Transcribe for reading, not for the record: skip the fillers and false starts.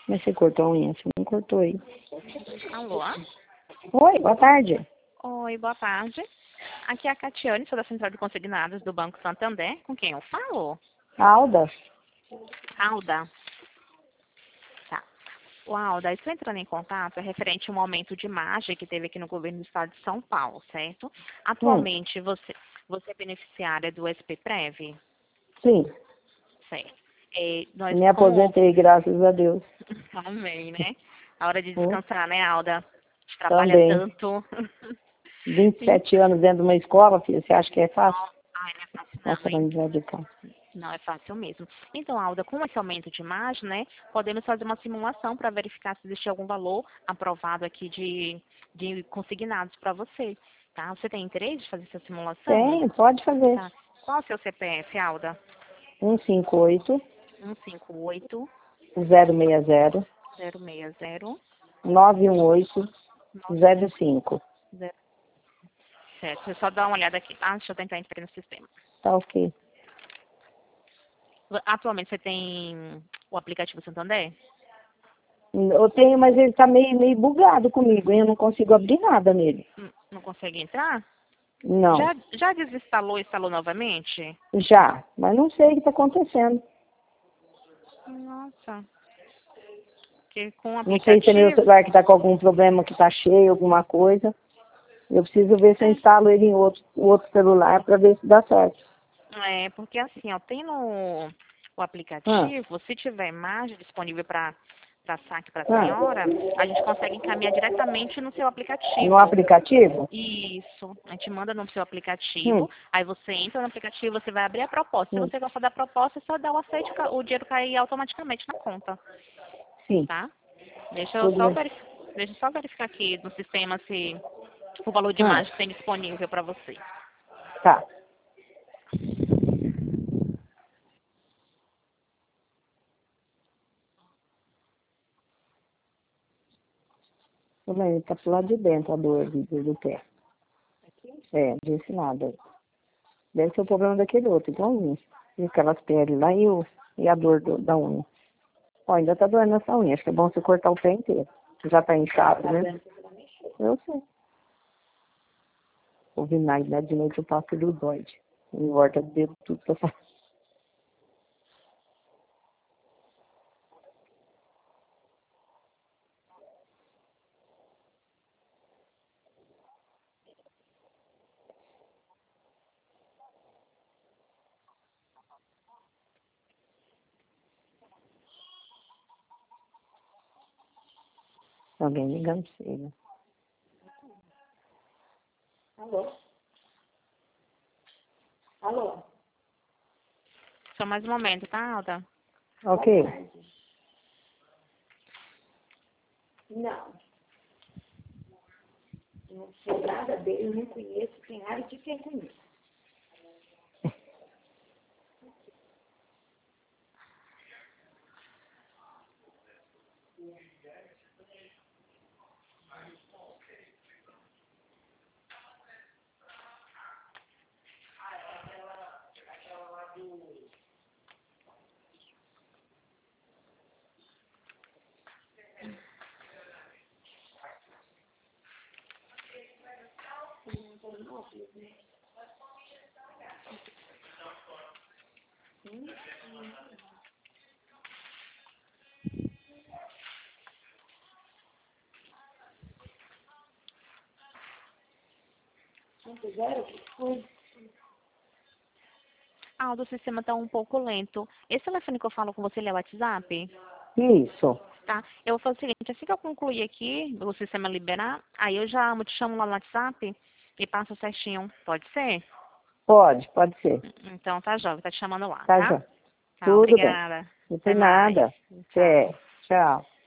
Mas você cortou a unha? Você não cortou aí. Alô? Oi, boa tarde. Oi, boa tarde. Aqui é a Catiane, sou da Central de Consignados do Banco Santander. Com quem eu falo? Alda? Alda. Tá. O Alda, estou entrando em contato referente a um aumento de margem que teve aqui no governo do estado de São Paulo, certo? Atualmente, você é beneficiária do SP-Prev? Sim. Certo. Nós, Me como... aposentei, graças a Deus. Amém, né? A hora de Hum, descansar, né, Alda? A gente trabalha Também. tanto. 27 anos dentro de uma escola, filha, você acha que é fácil? Ai, não é fácil Nossa, não, hein? vai de cá. Não é fácil mesmo. Então, Alda, com esse aumento de margem, né, podemos fazer uma simulação para verificar se existe algum valor aprovado aqui de consignados para você. Tá? Você tem interesse de fazer essa simulação? Tem, pode fazer. Tá. Qual é o seu CPF, Alda? 158 158 060 060 918 05. Certo. Deixa eu só dar uma olhada aqui, tá? Deixa eu tentar entrar no sistema. Tá ok. Atualmente você tem o aplicativo Santander? Eu tenho, mas ele tá meio bugado comigo, hein? Eu não consigo abrir nada nele. Não consegue entrar? Não. Já desinstalou e instalou novamente? Já, mas não sei o que tá acontecendo. Nossa. Porque com o Não sei se é meu aplicativo. celular que tá com algum problema que tá cheio, alguma coisa. Eu preciso ver se eu instalo ele em outro celular para ver se dá certo. Porque assim, ó, tem no o Ah, aplicativo, se tiver margem disponível para saque para a ah. senhora, a gente consegue encaminhar diretamente no seu No aplicativo. aplicativo? Isso, a gente manda no seu Hum, aplicativo, aí você entra no aplicativo, você vai abrir a proposta. Se você gostar da proposta, é só dar o aceite, o dinheiro cair automaticamente na conta, sim, tá? Deixa eu tudo só bem. verificar, deixa eu só verificar aqui no sistema se o valor de Ah, margem tem disponível para você. tá. Tudo bem, tá pro lado de dentro a dor do pé. É, não disse nada. Deve ser o problema daquele outro, igualzinho. E aquelas peles lá e a dor da unha. Ó, ainda tá doendo essa unha. Acho que é bom você cortar o pé inteiro. Já tá inchado, né? Eu sei. O vinagre, né? De noite eu passo iludoide. Engorda o dedo tudo pra fora. Alguém ligando pra você, né? Alô? Alô? Só mais um momento, tá, Alda? Ok. Não. Não sei nada dele, não conheço. Tem área de quem conhece. Não fizeram? Foi. Alda, o sistema tá um pouco lento. Esse telefone que eu falo com você, ele é o WhatsApp? Isso. Tá? Eu vou fazer o seguinte, assim que eu concluir aqui, o sistema liberar, aí eu já te chamo lá no WhatsApp e passo certinho. Pode ser? Pode ser. Então tá, jovem, tá te chamando lá, Tá, tá? já. Tá, Tudo bem. obrigada. Não Até tem mais. nada. Tchau. Tchau.